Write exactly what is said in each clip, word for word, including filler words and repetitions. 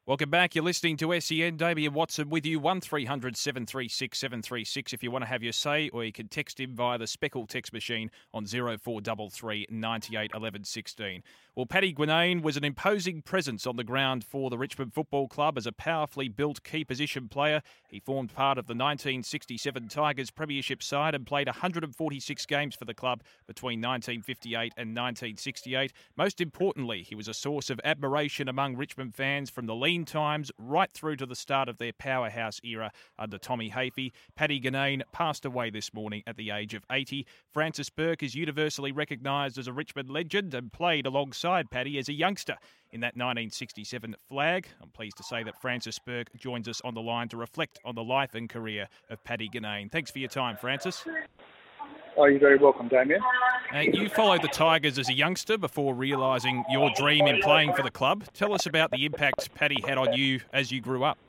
Welcome back. You're listening to S E N. Damien Watson with you. one three hundred seven three six seven three six if you want to have your say, or you can text him via the Speckle text machine on zero four three three, nine eight, one one one six. Well, Paddy Gwinnane was an imposing presence on the ground for the Richmond Football Club as a powerfully built key position player. He formed part of the nineteen sixty-seven Tigers premiership side and played one hundred forty-six games for the club between nineteen fifty-eight and nineteen sixty-eight. Most importantly, he was a source of admiration among Richmond fans from the lean times right through to the start of their powerhouse era under Tommy Hafey. Paddy Gwinnane passed away this morning at the age of eighty. Francis Burke is universally recognised as a Richmond legend and played alongside Paddy as a youngster in that nineteen sixty-seven flag. I'm pleased to say that Francis Burke joins us on the line to reflect on the life and career of Paddy Gwinnane. Thanks for your time, Francis. Oh, you're very welcome, Damien. Uh, you followed the Tigers as a youngster before realising your dream in playing for the club. Tell us about the impact Paddy had on you as you grew up.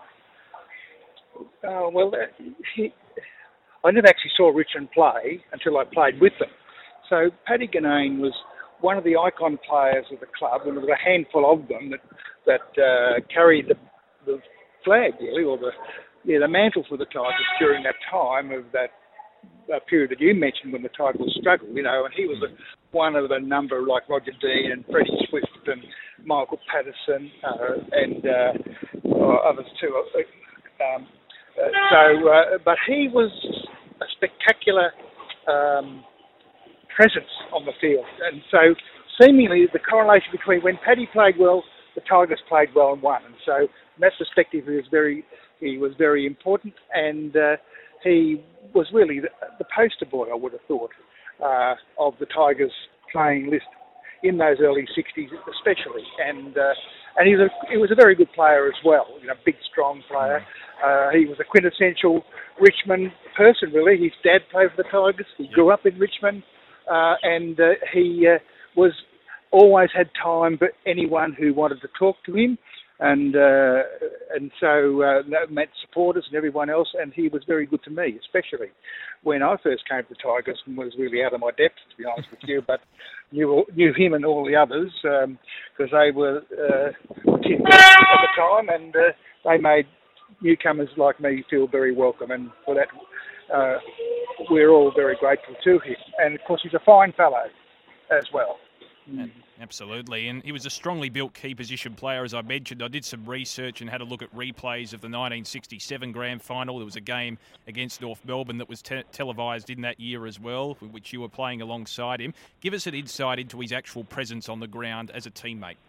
Uh, well, uh, he, I never actually saw Richmond play until I played with them. So Paddy Gwinnane was one of the icon players of the club, and there was a handful of them that that uh, carried the, the flag, really, or the yeah the mantle for the Tigers during that time of that uh, period that you mentioned when the Tigers struggled, you know. And he was a, one of a number like Roger Dean and Freddie Swift and Michael Patterson uh, and uh, others too. Um, uh, so, uh, but he was a spectacular Um, presence on the field, and so seemingly the correlation between when Paddy played well, the Tigers played well and won, and so from that perspective he was very he was very important, and uh, he was really the, the poster boy, I would have thought, uh, of the Tigers playing list in those early sixties especially, and uh, and he was a, he was a very good player as well, you know, big strong player. Uh, he was a quintessential Richmond person, really. His dad played for the Tigers. He grew up in Richmond. Uh, and uh, he uh, was always had time for anyone who wanted to talk to him, and uh, and so uh, that meant supporters and everyone else. And he was very good to me, especially when I first came to the Tigers and was really out of my depth, to be honest with you. But knew knew him and all the others because um, they were uh, tin at the time, and uh, they made newcomers like me feel very welcome. And for that, Uh, we're all very grateful to him. And, of course, he's a fine fellow as well. Mm. Absolutely. And he was a strongly built key position player, as I mentioned. I did some research and had a look at replays of the nineteen sixty-seven Grand Final. There was a game against North Melbourne that was te- televised in that year as well, which you were playing alongside him. Give us an insight into his actual presence on the ground as a teammate.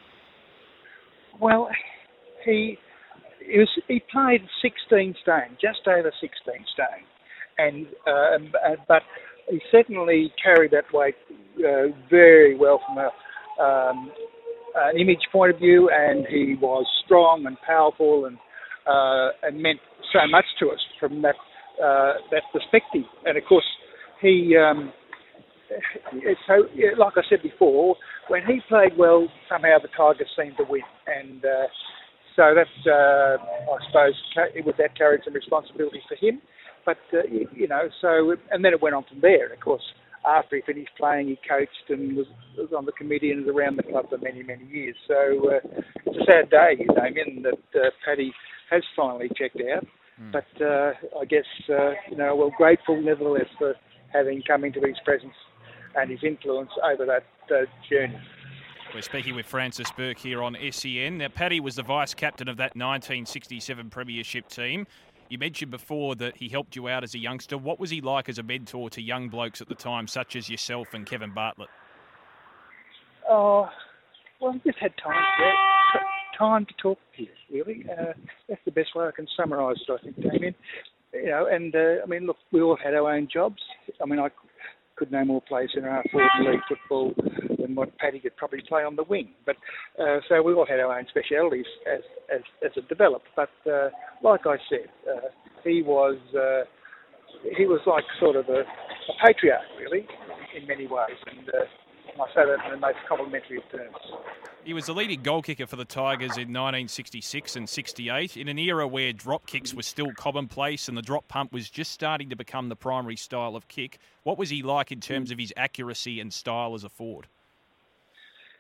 Well, he... He, was, he played sixteen stone, just over sixteen stone, and uh, but he certainly carried that weight uh, very well from a, um, an image point of view, and he was strong and powerful, and uh, and meant so much to us from that uh, that perspective. And of course, he um, so like I said before, when he played well, somehow the Tigers seemed to win, and. Uh, So that's, uh, I suppose, with that carried some responsibility for him. But, uh, you know, so, and then it went on from there. And of course, after he finished playing, he coached and was, was on the committee and was around the club for many, many years. So uh, it's a sad day, Damien, that uh, Paddy has finally checked out. Mm. But uh, I guess, uh, you know, we're grateful nevertheless for having come into his presence and his influence over that uh, journey. We're speaking with Francis Burke here on S E N. Now, Paddy was the vice-captain of that nineteen sixty-seven premiership team. You mentioned before that he helped you out as a youngster. What was he like as a mentor to young blokes at the time, such as yourself and Kevin Bartlett? Oh, well, we just had time to, time to talk to you, really. Uh, that's the best way I can summarise it, I think, Damien. You know, and, uh, I mean, look, we all had our own jobs. I mean, I could no more play in our fourth league football than what Paddy could probably play on the wing. But uh, so we all had our own specialities as as, as it developed. But uh, like I said, uh, he was uh, he was like sort of a, a patriarch, really, in many ways. And uh, I say that in the most complimentary of terms. He was the leading goal kicker for the Tigers in nineteen sixty-six and sixty-eight, in an era where drop kicks were still commonplace and the drop pump was just starting to become the primary style of kick. What was he like in terms of his accuracy and style as a forward?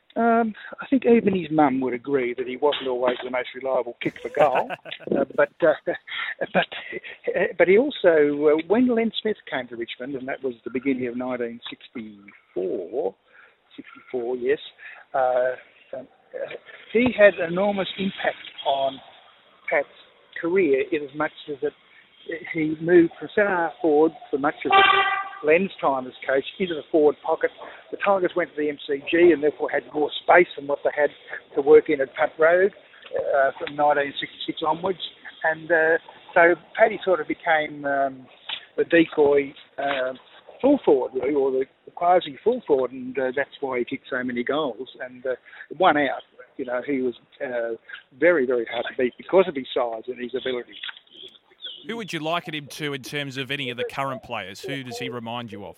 Um, I think even his mum would agree that he wasn't always the most reliable kick for goal. uh, but uh, but but he also, uh, when Len Smith came to Richmond, and that was the beginning of nineteen sixty-four, sixty-four, yes, uh, um, uh, he had enormous impact on Pat's career in as much as it, he moved from centre half forward for much of it. Len's time as coach into the forward pocket. The Tigers went to the M C G and therefore had more space than what they had to work in at Punt Road uh, from nineteen sixty-six onwards. And uh, so Paddy sort of became um, the decoy uh, full forward, really, or the, the quasi full forward, and uh, that's why he kicked so many goals. And uh, one out, you know, he was uh, very, very hard to beat because of his size and his ability. Who would you liken him to in terms of any of the current players? Who does he remind you of?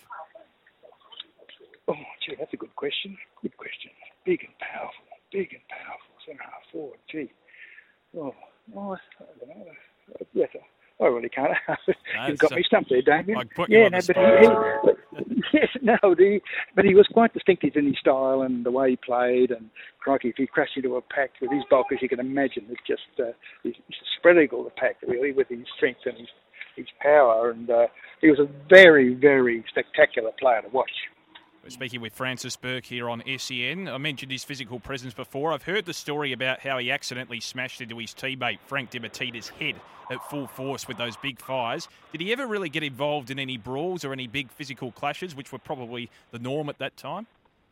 Oh, gee, that's a good question. Good question. Big and powerful. Big and powerful. Centre half forward. Gee. Oh, oh I don't know. Yes, I really can't. No, You've got so me stumped there, Damien. I put you yeah, on no, the but he, he, yes, no, the, but he was quite distinctive in his style and the way he played. And crikey, if he crashed into a pack with his bulk, as you can imagine, it's just uh, he's, he's spread eagle the pack really with his strength and his his power. And uh, he was a very, very spectacular player to watch. We're speaking with Francis Burke here on S E N. I mentioned his physical presence before. I've heard the story about how he accidentally smashed into his teammate Frank Dimatita's head at full force with those big fires. Did he ever really get involved in any brawls or any big physical clashes, which were probably the norm at that time?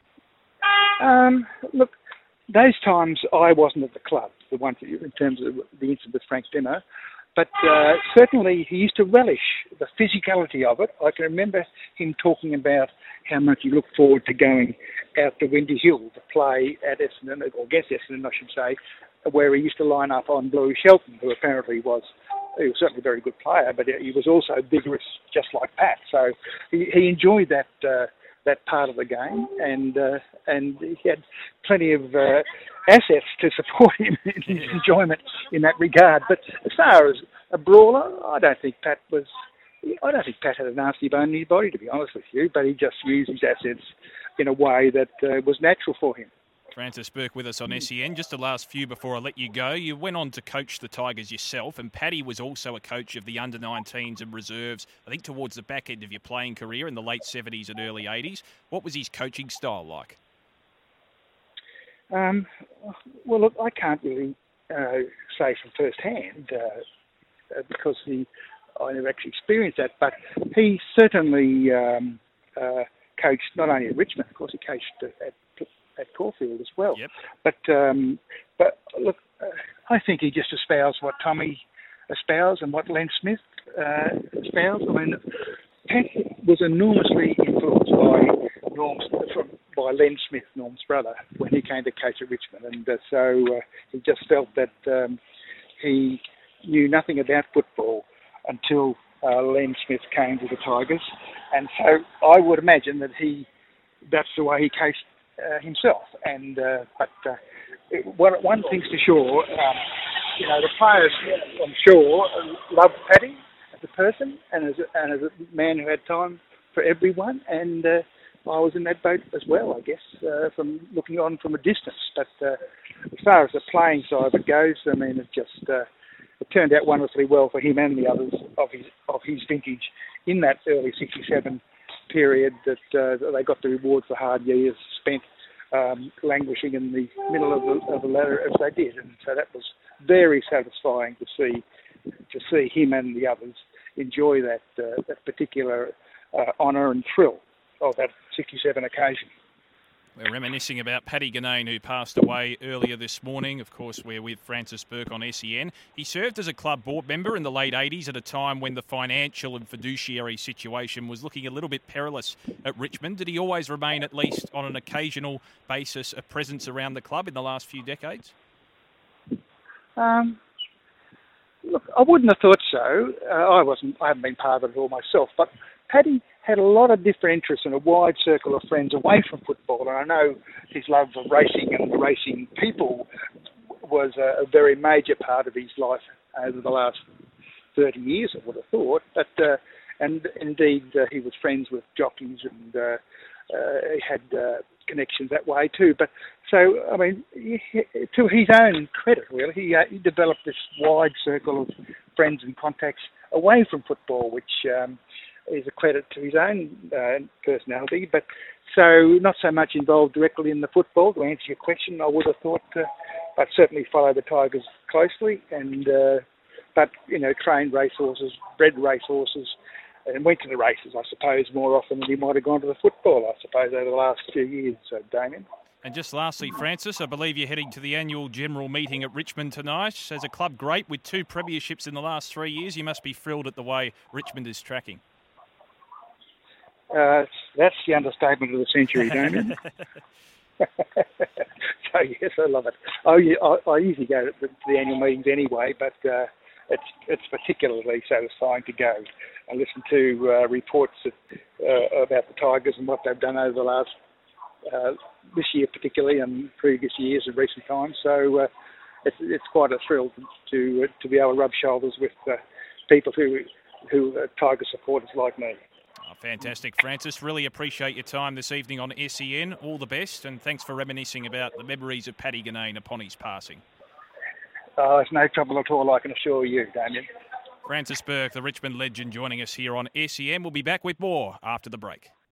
Um, look, those times I wasn't at the club, the one in terms of the incident with Frank Dimmer. But uh, certainly he used to relish the physicality of it. I can remember him talking about how much he looked forward to going out to Windy Hill to play at Essendon, or against Essendon, I should say, where he used to line up on Bluey Shelton, who apparently was, he was certainly a very good player, but he was also vigorous, just like Pat. So he, he enjoyed that uh, that part of the game, and uh, and he had plenty of uh, assets to support him in his enjoyment in that regard. But as far as a brawler, I don't think Pat was. I don't think Pat had a nasty bone in his body, to be honest with you. But he just used his assets in a way that uh, was natural for him. Francis Burke with us on S E N. Just the last few before I let you go. You went on to coach the Tigers yourself, and Paddy was also a coach of the under nineteens and reserves, I think towards the back end of your playing career in the late seventies and early eighties. What was his coaching style like? Um, well, look, I can't really uh, say from first hand uh, because he, I never actually experienced that, but he certainly um, uh, coached not only at Richmond, of course, he coached at at Caulfield as well. Yep. But um, but look, uh, I think he just espoused what Tommy espoused and what Len Smith uh, espoused. I mean, Pat was enormously influenced by Norm's, from, by Len Smith, Norm's brother, when he came to coach at Richmond, and uh, so uh, he just felt that um, he knew nothing about football until uh, Len Smith came to the Tigers, and so I would imagine that he that's the way he coached Uh, himself, and uh, but uh, it, one, one thing's for sure, um, you know, the players, I'm sure, loved Paddy as a person and as a, and as a man who had time for everyone, and uh, I was in that boat as well, I guess, uh, from looking on from a distance. But uh, as far as the playing side of it goes, I mean, it just uh, it turned out wonderfully well for him and the others of his of his vintage in that early sixty-seven period that, uh, that they got the rewards for hard years spent um, languishing in the middle of the, of the ladder as they did, and so that was very satisfying to see to see him and the others enjoy that uh, that particular uh, honour and thrill of that sixty-seven occasion. We're reminiscing about Paddy Ganane, who passed away earlier this morning. Of course, we're with Francis Burke on S E N. He served as a club board member in the late eighties at a time when the financial and fiduciary situation was looking a little bit perilous at Richmond. Did he always remain, at least on an occasional basis, a presence around the club in the last few decades? Um, look, I wouldn't have thought so. Uh, I wasn't. I haven't been part of it all myself, but Paddy had a lot of different interests and a wide circle of friends away from football. And I know his love of racing and the racing people was a, a very major part of his life over the last thirty years, I would have thought. But uh, and indeed, uh, he was friends with jockeys, and uh, uh, he had uh, connections that way too. But so, I mean, he, to his own credit, really, he, uh, he developed this wide circle of friends and contacts away from football, which um, is a credit to his own uh, personality. But so, not so much involved directly in the football. To answer your question, I would have thought, uh, but certainly follow the Tigers closely, and uh, but you know, trained racehorses, bred racehorses, and went to the races, I suppose, more often than he might have gone to the football, I suppose, over the last few years, uh, Damien. And just lastly, Francis, I believe you're heading to the annual general meeting at Richmond tonight. As a club great with two premierships in the last three years, you must be thrilled at the way Richmond is tracking. Uh, that's the understatement of the century, Damien. So, yes, I love it. Oh, yeah, I, I usually go to the, to the annual meetings anyway, but uh, it's it's particularly satisfying to go and listen to uh, reports that, uh, about the Tigers and what they've done over the last, uh, this year particularly, and previous years and recent times. So uh, it's it's quite a thrill to to, to be able to rub shoulders with uh, people who who are Tiger supporters like me. Oh, fantastic, Francis. Really appreciate your time this evening on S E N. All the best, and thanks for reminiscing about the memories of Paddy Ganane upon his passing. Oh, it's no trouble at all, I can assure you, Damien. Francis Burke, the Richmond legend, joining us here on S E N. We'll be back with more after the break.